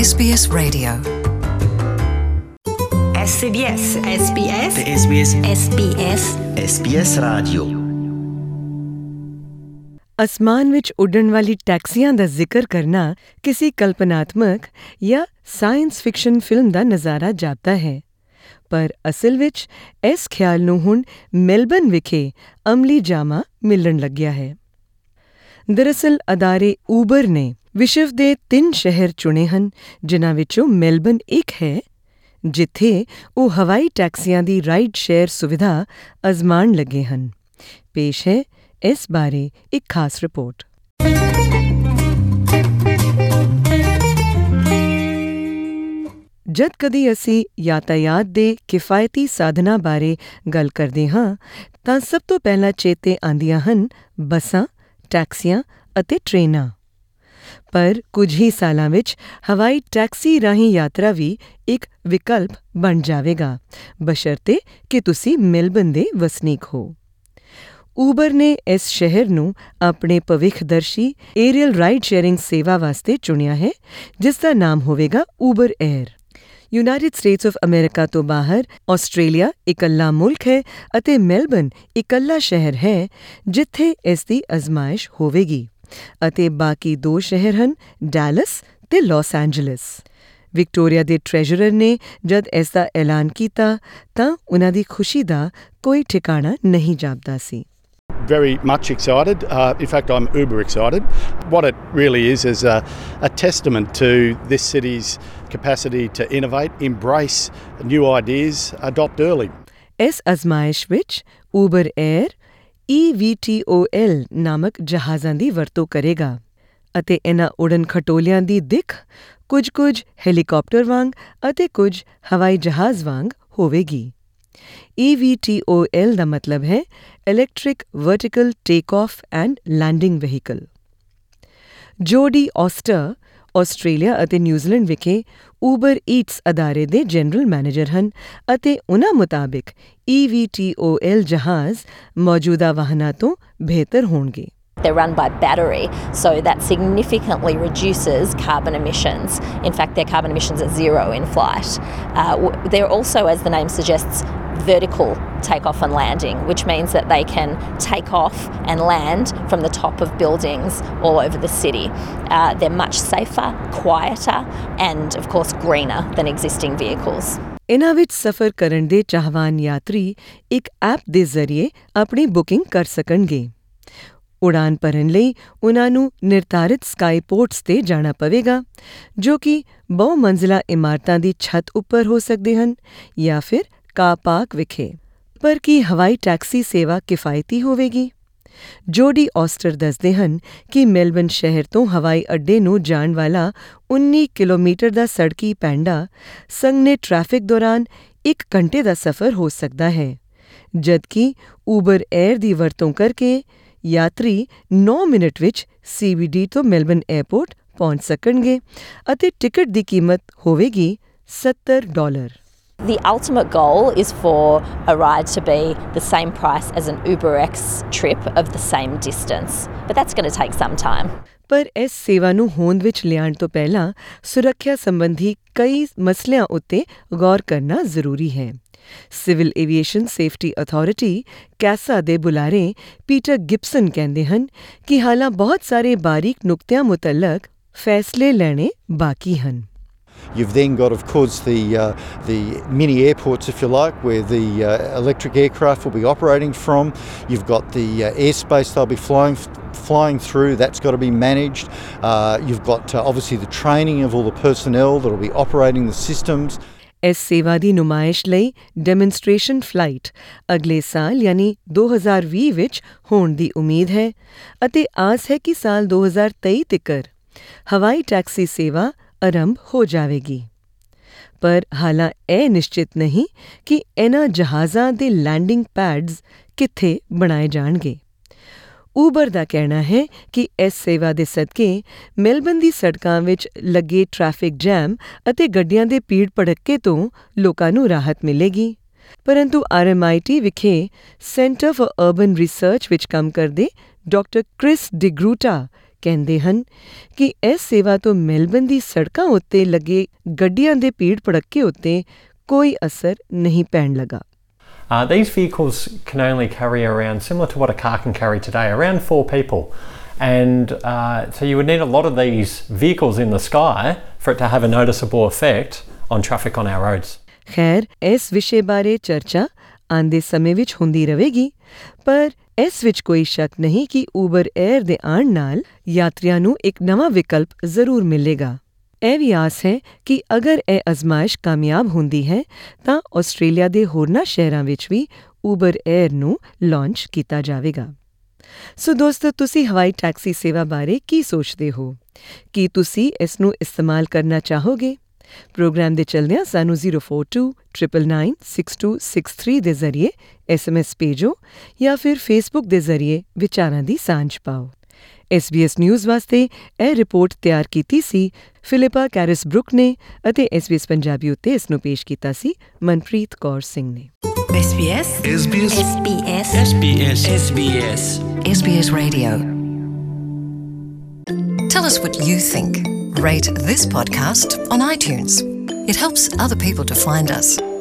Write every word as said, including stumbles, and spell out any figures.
S B S Radio. S B S S B S S B S S B S S B S Radio। ਅਸਮਾਨ ਵਿੱਚ ਉੱਡਣ ਵਾਲੀ ਟੈਕਸੀਆਂ ਦਾ ਜ਼ਿਕਰ ਕਰਨਾ ਕਿਸੇ ਕਲਪਨਾਤਮਕ ਜਾਂ ਸਾਇੰਸ ਫਿਕਸ਼ਨ ਫਿਲਮ ਦਾ ਨਜ਼ਾਰਾ ਜਾਪਦਾ ਹੈ, ਪਰ ਅਸਲ ਵਿੱਚ ਇਸ ਖਿਆਲ ਨੂੰ ਹੁਣ ਮੈਲਬਨ ਵਿਖੇ ਅਮਲੀ ਜਾਮਾ ਮਿਲਣ ਲੱਗਿਆ ਹੈ। ਦਰਅਸਲ ਅਦਾਰੇ ਊਬਰ ਨੇ ਵਿਸ਼ਵ ਦੇ ਤਿੰਨ ਸ਼ਹਿਰ ਚੁਣੇ ਹਨ, ਜਿਨ੍ਹਾਂ ਵਿੱਚੋਂ ਮੈਲਬਨ ਇੱਕ ਹੈ, ਜਿੱਥੇ ਉਹ ਹਵਾਈ ਟੈਕਸੀਆਂ ਦੀ ਰਾਈਡ ਸ਼ੇਅਰ ਸੁਵਿਧਾ ਅਜ਼ਮਾਉਣ ਲੱਗੇ ਹਨ। ਪੇਸ਼ ਹੈ ਇਸ ਬਾਰੇ ਇੱਕ ਖਾਸ ਰਿਪੋਰਟ। ਜਦ ਕਦੀ ਅਸੀਂ ਯਾਤਾਯਾਤ ਦੇ ਕਿਫਾਇਤੀ ਸਾਧਨਾਂ ਬਾਰੇ ਗੱਲ ਕਰਦੇ ਹਾਂ ਤਾਂ ਸਭ ਤੋਂ ਪਹਿਲਾਂ ਚੇਤੇ ਆਉਂਦੀਆਂ ਹਨ ਬੱਸਾਂ, ਟੈਕਸੀਆਂ ਅਤੇ ਟ੍ਰੇਨਾਂ। ਪਰ ਕੁਝ ਹੀ ਸਾਲਾਂ ਵਿੱਚ ਹਵਾਈ ਟੈਕਸੀ ਰਾਹੀਂ ਯਾਤਰਾ ਵੀ ਇੱਕ ਵਿਕਲਪ ਬਣ ਜਾਵੇਗਾ, ਬਸ਼ਰਤੇ ਕਿ ਤੁਸੀਂ ਮੈਲਬਨ ਦੇ ਵਸਨੀਕ ਹੋ। ਊਬਰ ਨੇ ਇਸ ਸ਼ਹਿਰ ਨੂੰ ਆਪਣੇ ਭਵਿੱਖਦਰਸ਼ੀ ਏਰੀਅਲ ਰਾਈਡ ਸ਼ੇਅਰਿੰਗ ਸੇਵਾ ਵਾਸਤੇ ਚੁਣਿਆ ਹੈ, ਜਿਸ ਦਾ ਨਾਮ ਹੋਵੇਗਾ Uber Air. United States of America ਤੋਂ ਬਾਹਰ ਆਸਟ੍ਰੇਲੀਆ ਇਕੱਲਾ ਮੁਲਕ ਹੈ ਅਤੇ ਮੈਲਬਨ ਇਕੱਲਾ ਸ਼ਹਿਰ ਹੈ ਜਿੱਥੇ ਇਸ ਦੀ ਅਜ਼ਮਾਇਸ਼ ਹੋਵੇਗੀ, ਅਤੇ ਬਾਕੀ ਦੋ ਸ਼ਹਿਰ ਹਨ ਡੈਲਸ ਤੇ ਲਾਸ ਐਂਜਲਸ। ਵਿਕਟੋਰੀਆ ਦੇ ਟ੍ਰੈਜਰਰ ਨੇ ਜਦ ਇਸ ਦਾ ਐਲਾਨ ਕੀਤਾ ਤਾਂ ਉਹਨਾਂ ਦੀ ਖੁਸ਼ੀ ਦਾ ਕੋਈ ਠਿਕਾਣਾ ਨਹੀਂ ਜਾਪਦਾ ਸੀ। Very much excited. Uh, in fact, I'm uber excited. What it really is is a, a testament to this city's capacity to innovate, embrace new ideas, adopt early. ਇਸ ਅਜ਼ਮਾਇਸ਼ ਵਿੱਚ Uber Air E V T O L ਨਾਮਕ ਜਹਾਜ਼ਾਂ ਦੀ ਵਰਤੋਂ ਕਰੇਗਾ, ਅਤੇ ਇਹਨਾਂ ਉਡਣ ਖਟੋਲਿਆਂ ਦੀ ਦਿੱਖ ਕੁਝ-ਕੁਝ ਹੈਲੀਕਾਪਟਰ ਵਾਂਗ ਅਤੇ ਕੁਝ ਹਵਾਈ ਜਹਾਜ਼ ਵਾਂਗ ਹੋਵੇਗੀ। ਈ ਵੀ ਟੀ ਓ ਐਲ ਦਾ ਮਤਲਬ ਹੈ electric vertical take off and landing vehicle. Jodie Auster Australia ਅਤੇ ਨਿਊਜ਼ੀਲੈਂਡ ਵਿਖੇ ਊਬਰ ਈਟਸ ਅਦਾਰੇ ਦੇ ਜਨਰਲ ਮੈਨੇਜਰ ਹਨ, ਅਤੇ ਉਨ੍ਹਾਂ ਮੁਤਾਬਿਕ ਈ ਵੀ ਟੀ ਓ ਐਲ ਜਹਾਜ਼ ਮੌਜੂਦਾ ਵਾਹਨਾਂ ਤੋਂ ਬਿਹਤਰ ਹੋਣਗੇ। They're run by battery, so that significantly reduces carbon emissions. In fact, their carbon emissions are zero in flight. Uh, w- they're also, as the name suggests, vertical takeoff and landing, which means that they can take off and land from the top of buildings all over the city. Uh, they're much safer, quieter, and of course greener than existing vehicles. ਇਨ੍ਹਾਂ ਵਿੱਚ ਸਫ਼ਰ ਕਰਨ ਦੇ ਚਾਹਵਾਨ ਯਾਤਰੀ ਇੱਕ app ਦੇ ਜ਼ਰੀਏ ਆਪਣੀ ਬੁਕਿੰਗ ਕਰ ਸਕਣਗੇ। ਉਡਾਨ ਭਰਨ ਲਈ ਉਨ੍ਹਾਂ ਨੂੰ ਨਿਰਧਾਰਿਤ ਸਕਾਈ ਪੋਰਟਸ 'ਤੇ ਜਾਣਾ ਪਵੇਗਾ, ਜੋ ਕਿ ਬਹੁ ਮੰਜ਼ਿਲਾ ਇਮਾਰਤਾਂ ਦੀ ਛੱਤ ਉੱਪਰ ਹੋ ਸਕਦੇ ਹਨ ਜਾਂ ਫਿਰ ਕਾਰ ਪਾਰਕ ਵਿਖੇ। ਪਰ ਕੀ ਹਵਾਈ ਟੈਕਸੀ ਸੇਵਾ ਕਿਫਾਇਤੀ ਹੋਵੇਗੀ? ਜੋਡੀ ਔਸਟਰ ਦੱਸਦੇ ਹਨ ਕਿ ਮੈਲਬਨ ਸ਼ਹਿਰ ਤੋਂ ਹਵਾਈ ਅੱਡੇ ਨੂੰ ਜਾਣ ਵਾਲਾ ਉੱਨੀ ਕਿਲੋਮੀਟਰ ਦਾ ਸੜਕੀ ਪੈਂਡਾ ਸੰਘਣੇ ਟ੍ਰੈਫਿਕ ਦੌਰਾਨ ਇੱਕ ਘੰਟੇ ਦਾ ਸਫ਼ਰ ਹੋ ਸਕਦਾ ਹੈ, ਜਦਕਿ ਊਬਰ ਏਅਰ ਦੀ ਵਰਤੋਂ ਕਰਕੇ ਯਾਤਰੀ ਨੌ ਮਿੰਟ ਵਿੱਚ ਸੀ ਬੀ ਡੀ ਤੋਂ ਮੈਲਬਨ ਏਅਰਪੋਰਟ ਪਹੁੰਚ ਸਕਣਗੇ, ਅਤੇ ਟਿਕਟ ਦੀ ਕੀਮਤ ਹੋਵੇਗੀ ਸੱਤਰ dollar. The ultimate goal is for a ride to be the same price as an UberX trip of the same distance, but that's going to take some time. ਪਰ ਇਸ ਸੇਵਾ ਨੂੰ ਹੋਂਦ ਵਿੱਚ ਲਿਆਉਣ ਤੋਂ ਪਹਿਲਾਂ ਸੁਰੱਖਿਆ ਸੰਬੰਧੀ ਕਈ ਮਸਲਿਆਂ ਉੱਤੇ ਗੌਰ ਕਰਨਾ ਜ਼ਰੂਰੀ ਹੈ। ਸਿਵਲ ਏਵੀਏਸ਼ਨ ਸੇਫਟੀ ਅਥਾਰਟੀ ਕੈਸਾ ਦੇ ਬੁਲਾਰੇ ਪੀਟਰ ਗਿਬਸਨ ਕਹਿੰਦੇ ਹਨ ਕਿ ਹਾਲਾਂ ਬਹੁਤ ਸਾਰੇ ਬਾਰੀਕ ਨੁਕਤਿਆਂ ਮੁਤਲਕ ਫੈਸਲੇ ਲੈਣੇ ਬਾਕੀ ਹਨ। You've then got, of course, the uh, the mini airports, if you like, where the uh, electric aircraft will be operating from. You've got the uh, airspace they'll be flying flying through. That's got to be managed. Uh, you've got uh, obviously the training of all the personnel that will be operating the systems. ਇਸ ਸੇਵਾ ਦੀ ਨੁਮਾਇਸ਼ ਲਈ demonstration flight ਅਗਲੇ ਸਾਲ ਯਾਨੀ ਦੋ ਹਜ਼ਾਰ ਵੀਹ ਵਿੱਚ ਹੋਣ ਦੀ ਉਮੀਦ ਹੈ, ਅਤੇ ਆਸ ਹੈ ਕਿ ਸਾਲ ਦੋ ਹਜ਼ਾਰ ਤੇਈ ਤੀਕਰ ਹਵਾਈ ਟੈਕਸੀ ਸੇਵਾ ਆਰੰਭ ਹੋ ਜਾਵੇਗੀ। ਪਰ ਹਾਲਾਂ ਇਹ ਨਿਸ਼ਚਿਤ ਨਹੀਂ ਕਿ ਇਹਨਾਂ ਜਹਾਜ਼ਾਂ ਦੇ ਲੈਂਡਿੰਗ ਪੈਡਸ ਕਿੱਥੇ ਬਣਾਏ ਜਾਣਗੇ। ਊਬਰ ਦਾ ਕਹਿਣਾ ਹੈ ਕਿ ਇਸ ਸੇਵਾ ਦੇ ਸਦਕੇ ਮੈਲਬਨ ਦੀ ਸੜਕਾਂ ਵਿੱਚ ਲੱਗੇ ਟ੍ਰੈਫਿਕ ਜੈਮ ਅਤੇ ਗੱਡੀਆਂ ਦੇ ਭੀੜ ਭੜੱਕੇ ਤੋਂ ਲੋਕਾਂ ਨੂੰ ਰਾਹਤ ਮਿਲੇਗੀ। ਪਰੰਤੂ ਆਰ ਐਮ ਆਈ ਟੀ ਵਿਖੇ ਸੈਂਟਰ ਫਾਰ ਅਰਬਨ ਰਿਸਰਚ ਵਿੱਚ ਕੰਮ ਕਰਦੇ ਡਾਕਟਰ ਕ੍ਰਿਸ ਡਿਗਰੂਟਾ ਕਹਿੰਦੇ ਹਨ ਕਿ ਇਸ ਸੇਵਾ ਤੋਂ ਮੈਲਬਨ ਦੀ ਸੜਕਾਂ ਉੱਤੇ ਲੱਗੇ ਗੱਡੀਆਂ ਦੇ ਭੀੜ ਭੜੱਕੇ ਉੱਤੇ ਕੋਈ ਅਸਰ ਨਹੀਂ ਪੈਣ ਲੱਗਾ। Uh, these vehicles can only carry around, similar to what a car can carry today, around four people. And uh, so you would need a lot of these vehicles in the sky for it to have a noticeable effect on traffic on our roads. ਖੈਰ, ਇਸ ਵਿਸ਼ੇ ਬਾਰੇ ਚਰਚਾ ਆਉਂਦੇ ਸਮੇਂ ਵਿੱਚ ਹੁੰਦੀ ਰਹੇਗੀ, ਪਰ ਇਸ ਵਿੱਚ ਕੋਈ ਸ਼ੱਕ ਨਹੀਂ ਕਿ ਊਬਰ 에ਅਰ ਦੇ ਆਉਣ ਨਾਲ ਯਾਤਰੀਆਂ ਨੂੰ ਇੱਕ ਨਵਾਂ ਵਿਕਲਪ ਜ਼ਰੂਰ ਮਿਲੇਗਾ। ਇਹ ਵੀ ਆਸ ਹੈ ਕਿ ਅਗਰ ਇਹ ਅਜ਼ਮਾਇਸ਼ ਕਾਮਯਾਬ ਹੁੰਦੀ ਹੈ ਤਾਂ ਆਸਟ੍ਰੇਲੀਆ ਦੇ ਹੋਰਨਾਂ ਸ਼ਹਿਰਾਂ ਵਿੱਚ ਵੀ ਊਬਰ 에ਅਰ ਨੂੰ ਲਾਂਚ ਕੀਤਾ ਜਾਵੇਗਾ। ਸੋ ਦੋਸਤੋ, ਤੁਸੀਂ ਹਵਾਈ ਟੈਕਸੀ ਸੇਵਾ ਬਾਰੇ ਕੀ ਸੋਚਦੇ ਹੋ? ਕੀ ਤੁਸੀਂ ਇਸ ਨੂੰ ਇਸਤੇਮਾਲ ਕਰਨਾ ਚਾਹੋਗੇ? ਪ੍ਰੋਗਰਾਮ ਦੇ ਚਲਦਿਆਂ ਸਾਨੂੰ zero four two nine nine six two six three ਦੇ ਜ਼ਰੀਏ ਐਸ ਐਮ ਐਸ ਭੇਜੋ ਜਾਂ ਫਿਰ ਫੇਸਬੁੱਕ ਦੇ ਜ਼ਰੀਏ ਵਿਚਾਰਾਂ ਦੀ ਸਾਂਝ ਪਾਓ। ਐਸ ਬੀ ਐਸ ਨਿਊਜ਼ ਵਾਸਤੇ ਇਹ ਰਿਪੋਰਟ ਤਿਆਰ ਕੀਤੀ ਸੀ ਫਿਲਿਪਾ ਕੈਰਿਸ ਬਰੁਕ ਨੇ ਅਤੇ ਐਸ ਬੀ ਐਸ ਪੰਜਾਬੀ ਉੱਤੇ ਇਸ ਨੂੰ ਪੇਸ਼ ਕੀਤਾ ਸੀ ਮਨਪ੍ਰੀਤ ਕੌਰ ਸਿੰਘ ਨੇ। S B S S B S S B S S B S S B S S B S Radio. Tell us what you think. Rate this podcast on iTunes. It helps other people to find us.